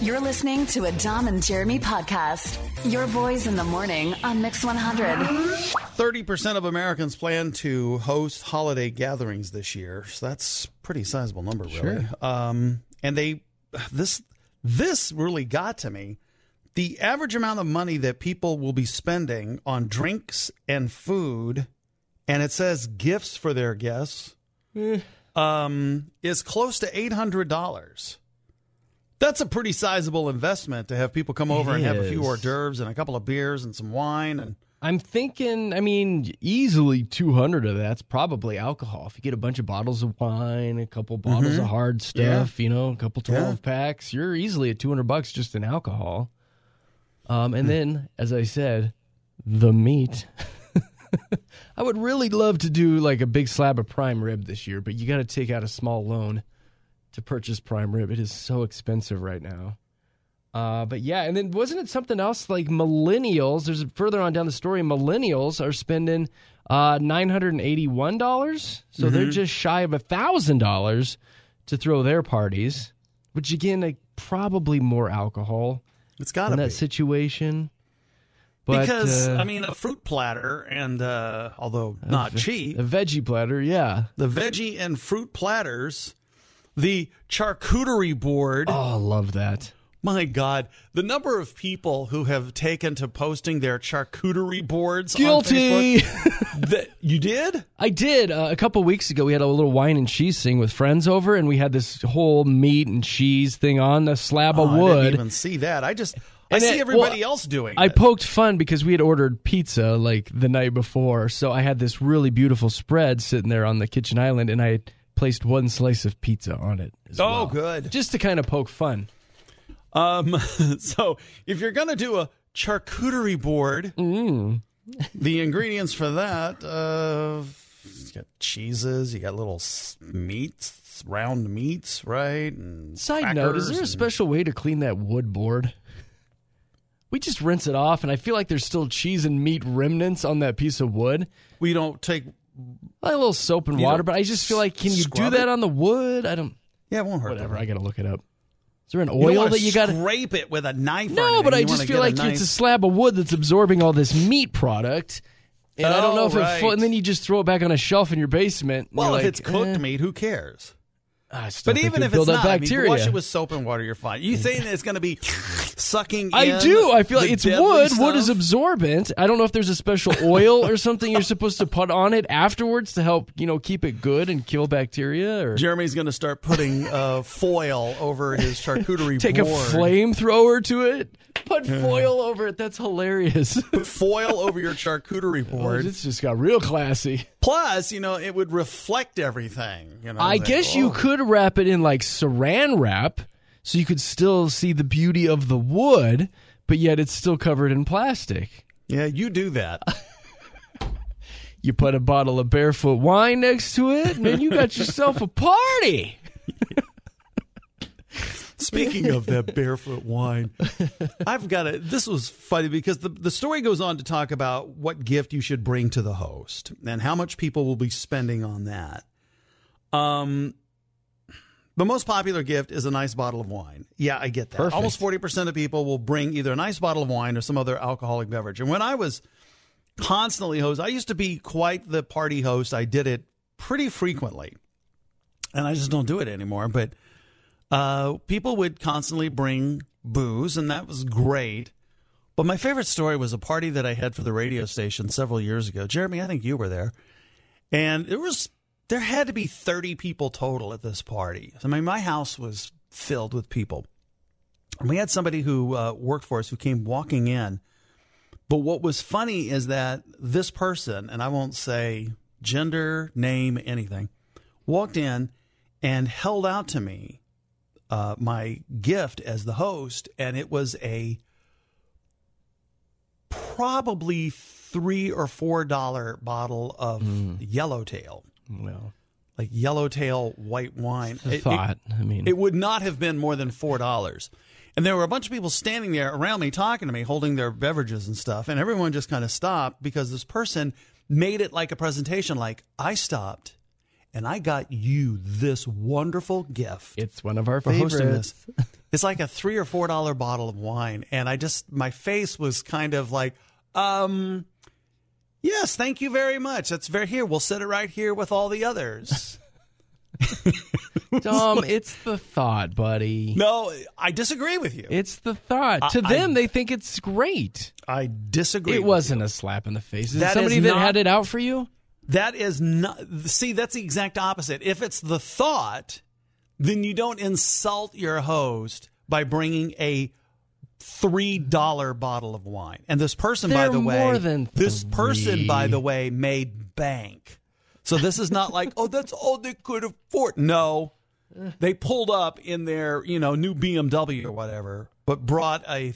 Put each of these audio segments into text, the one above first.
You're listening to a Dom and Jeremy podcast. Your boys in the morning on Mix 100. 30% of Americans plan to host holiday gatherings this year. So that's a pretty sizable number, really. Sure. And this really got to me. The average amount of money that people will be spending on drinks and food, and it says gifts for their guests, is close to $800. That's a pretty sizable investment to have people come over and have a few hors d'oeuvres and a couple of beers and some wine. And I'm thinking, easily 200 of that's probably alcohol. If you get a bunch of bottles of wine, a couple bottles of hard stuff, a couple 12 packs, you're easily at $200 just in alcohol. And then, as I said, the meat. I would really love to do like a big slab of prime rib this year, but you got to take out a small loan to purchase prime rib. It is so expensive right now. But yeah, and then wasn't it something else like millennials? There's further on down the story, millennials are spending $981. So they're just shy of $1,000 to throw their parties, which again, like, probably more alcohol. It's got to be. In that situation. But, because, a fruit platter and, although not cheap. A veggie platter, yeah. The veggie and fruit platters. The charcuterie board. Oh, I love that. My God. The number of people who have taken to posting their charcuterie boards Guilty. on Facebook. You did? I did. A couple weeks ago, we had a little wine and cheese thing with friends over, and we had this whole meat and cheese thing on a slab of wood. I didn't even see that. I see everybody else doing it. I poked fun because we had ordered pizza like the night before, so I had this really beautiful spread sitting there on the kitchen island, and I placed one slice of pizza on it as well. Good. Just to kind of poke fun. So if you're going to do a charcuterie board, the ingredients for that, you got cheeses, you got little meats, round meats, right? And side note, is there a special way to clean that wood board? We just rinse it off, and I feel like there's still cheese and meat remnants on that piece of wood. We don't take... Like a little soap and water, but I just feel like, can you do that on the wood? I don't... Yeah, it won't hurt. Whatever, I got to look it up. Is there an oil that you got to... scrape it with a knife? No, but I just feel like it's a slab of wood that's absorbing all this meat product, and I don't know if and then you just throw it back on a shelf in your basement. Well, if it's cooked meat, who cares? But even if it's not, bacteria. Wash it with soap and water, you're fine. You saying that it's going to be sucking in? I do. I feel like it's wood. Stuff? Wood is absorbent. I don't know if there's a special oil or something you're supposed to put on it afterwards to help, keep it good and kill bacteria. Or Jeremy's going to start putting foil over his charcuterie board. Take a flamethrower to it. Put foil over it. That's hilarious. Put foil over your charcuterie board. It's just got real classy. Plus, it would reflect everything. I guess you could wrap it in like saran wrap so you could still see the beauty of the wood, but yet it's still covered in plastic. Yeah, you do that. You put a bottle of Barefoot wine next to it, and then you got yourself a party. Speaking of that Barefoot wine, this was funny because the story goes on to talk about what gift you should bring to the host and how much people will be spending on that. The most popular gift is a nice bottle of wine. Yeah, I get that. Perfect. Almost 40% of people will bring either a nice bottle of wine or some other alcoholic beverage. And when I was constantly host, I used to be quite the party host. I did it pretty frequently. And I just don't do it anymore. But people would constantly bring booze, and that was great. But my favorite story was a party that I had for the radio station several years ago. Jeremy, I think you were there. And there had to be 30 people total at this party. My house was filled with people. And we had somebody who worked for us who came walking in. But what was funny is that this person, and I won't say gender, name, anything, walked in and held out to me my gift as the host, and it was a probably $3 or $4 bottle of Yellowtail. Well, like Yellowtail white wine. It would not have been more than $4. And there were a bunch of people standing there around me talking to me, holding their beverages and stuff, and everyone just kind of stopped because this person made it like a presentation, like, I stopped and I got you this wonderful gift. It's one of our favorites. It's like a $3 or $4 bottle of wine. And my face was kind of like, yes, thank you very much. That's here. We'll set it right here with all the others. Tom, it's the thought, buddy. No, I disagree with you. It's the thought. To them, they think it's great. I disagree. It wasn't a slap in the face. Is it somebody that had it out for you? That is not. See, that's the exact opposite. If it's the thought, then you don't insult your host by bringing a $3 bottle of wine. And this person, by the way, made bank. So this is not like, oh, that's all they could afford. No, they pulled up in their, new BMW or whatever, but brought a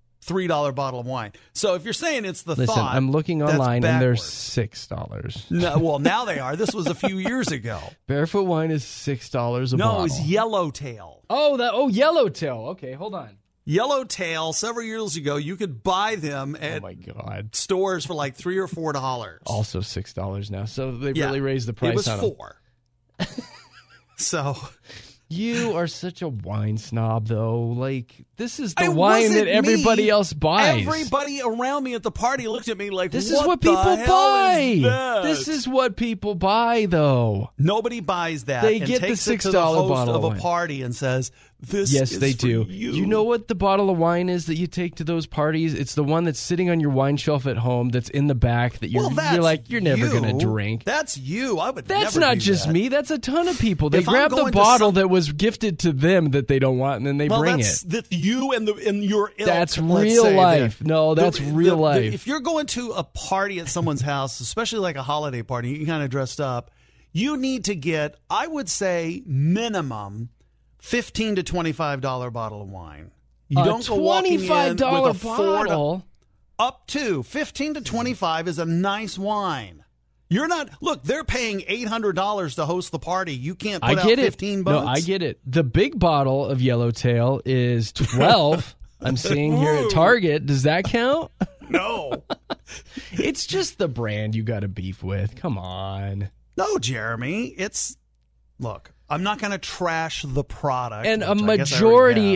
$3 bottle of wine. So if you're saying it's the Listen, thought, I'm looking online and they're $6. No, well, now they are. This was a few years ago. Barefoot wine is $6 a bottle. No, it's Yellowtail. Yellowtail. Okay, hold on. Yellowtail, several years ago, you could buy them at stores for like $3 or $4. Also $6 now. So they really raised the price on them. It was $4. So you are such a wine snob, though. Like, this is the wine that everybody else buys. Everybody around me at the party looked at me like, this is what people buy. This is what people buy, though. Nobody buys that. They get the $6 bottle of a party and says, "This yes, is they for do. You." You know what the bottle of wine is that you take to those parties? It's the one that's sitting on your wine shelf at home. That's in the back. That you're like, you're never going to drink. That's you. I would. That's never not do just that. me. That's a ton of people. They grab the bottle that was gifted to them that they don't want, and then they bring it. That's you and your ilk. That's real life. No, that's real life. If you're going to a party at someone's house, especially like a holiday party, you kind of dressed up. You need to get, I would say, minimum $15 to $25 bottle of wine. You don't go walking in with a bottle. Up to $15 to $25 is a nice wine. You're not, look, they're paying $800 to host the party. You can't put out $15. No, I get it. The big bottle of Yellowtail is $12. I'm seeing here at Target. Does that count? No. It's just the brand you got a beef with. Come on. No, Jeremy. Look, I'm not going to trash the product. And a majority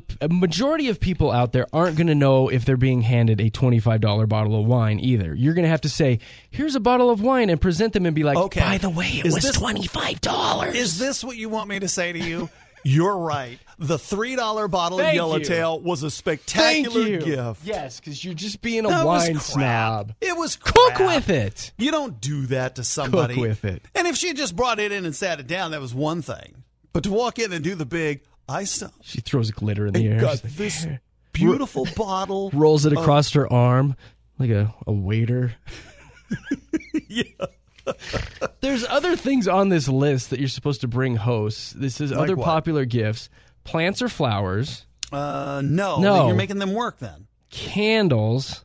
of people out there aren't going to know if they're being handed a $25 bottle of wine either. You're going to have to say, here's a bottle of wine, and present them and be like, okay, by the way, it was $25. Is this what you want me to say to you? You're right. The $3 bottle of Yellowtail was a spectacular gift. Yes, because you're just being a wine snob. It was crap. Cook with it. You don't do that to somebody. Cook with it. And if she just brought it in and sat it down, that was one thing. But to walk in and do the big, she throws glitter in the air. Got this beautiful bottle. Rolls it across her arm like a waiter. Yeah. There's other things on this list that you're supposed to bring hosts. This is other popular gifts. Plants or flowers? No. You're making them work then. Candles?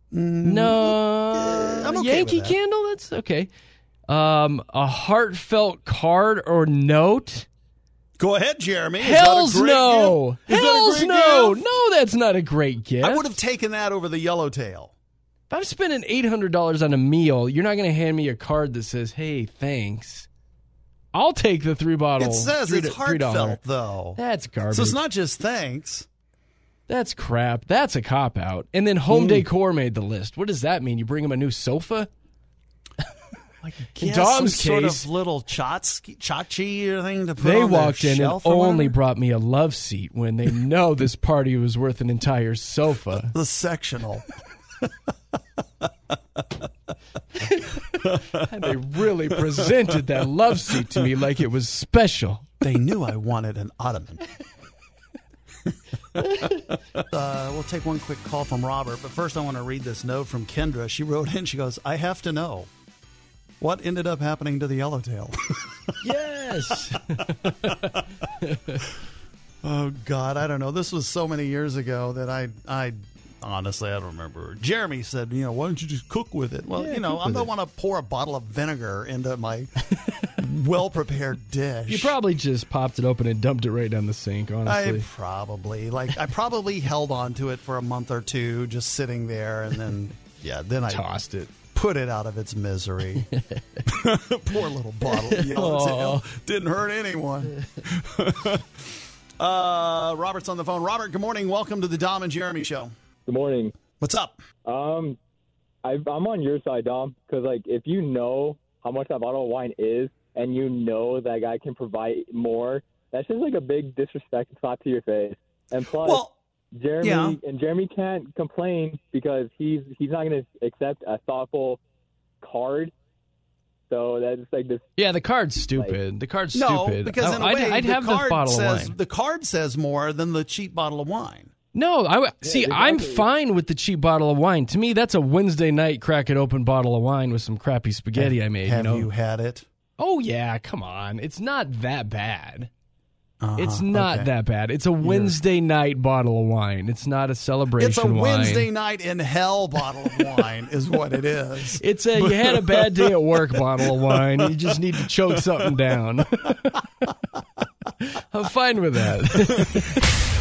No. I'm okay Yankee with that. candle? That's okay. A heartfelt card or note? Go ahead, Jeremy. Hells no. Hells no. No, that's not a great gift. I would have taken that over the Yellowtail. If I'm spending $800 on a meal, you're not going to hand me a card that says, hey, thanks. I'll take the 3 bottle. It says it's heartfelt, though. That's garbage. So it's not just thanks. That's crap. That's a cop-out. And then home decor made the list. What does that mean? You bring them a new sofa? In Dom's case, sort of little tchotchke thing to put they on walked their in and shelf or only whatever? brought me a love seat when they know this party was worth an entire sofa. The sectional. And they really presented that love seat to me like it was special. They knew I wanted an ottoman. We'll take one quick call from Robert, but first I want to read this note from Kendra. She wrote in, she goes, I have to know, what ended up happening to the Yellowtail? Yes. Oh, God, I don't know. This was so many years ago that I honestly, I don't remember. Jeremy said, why don't you just cook with it? Well, I don't want to pour a bottle of vinegar into my well-prepared dish. You probably just popped it open and dumped it right down the sink, honestly. I probably held on to it for a month or two, just sitting there, and then I tossed it. Put it out of its misery. Poor little bottle of Yellowtail. Didn't hurt anyone. Robert's on the phone. Robert, good morning. Welcome to the Dom and Jeremy Show. Good morning. What's up? I'm on your side, Dom, because like if you know how much that bottle of wine is, and you know that guy can provide more, that's just like a big disrespect and slap to your face. And plus, Jeremy can't complain because he's not going to accept a thoughtful card. So that's like this. Yeah, the card's stupid. The card's No, stupid. because in a way, I'd have this bottle of wine. The card says more than the cheap bottle of wine. No, exactly. I'm fine with the cheap bottle of wine. To me, that's a Wednesday night crack it open bottle of wine with some crappy spaghetti I made. Have you had it? Oh, yeah, come on. It's not that bad. It's not that bad. It's a Wednesday night bottle of wine. It's not a celebration It's a wine. Wednesday night in hell bottle of wine is what it is. It's a you had a bad day at work bottle of wine. You just need to choke something down. I'm fine with that.